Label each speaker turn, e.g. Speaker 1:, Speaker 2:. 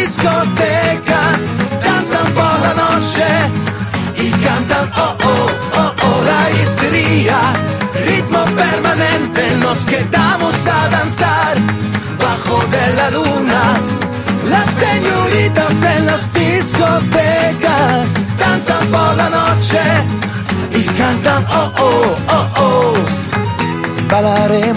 Speaker 1: discotecas, danzan por la noche y cantan oh oh oh oh, la histeria, ritmo permanente, nos quedamos a danzar bajo de la luna. Las señoritas en las discotecas danzan por la noche y cantan oh oh oh oh. Bailaremos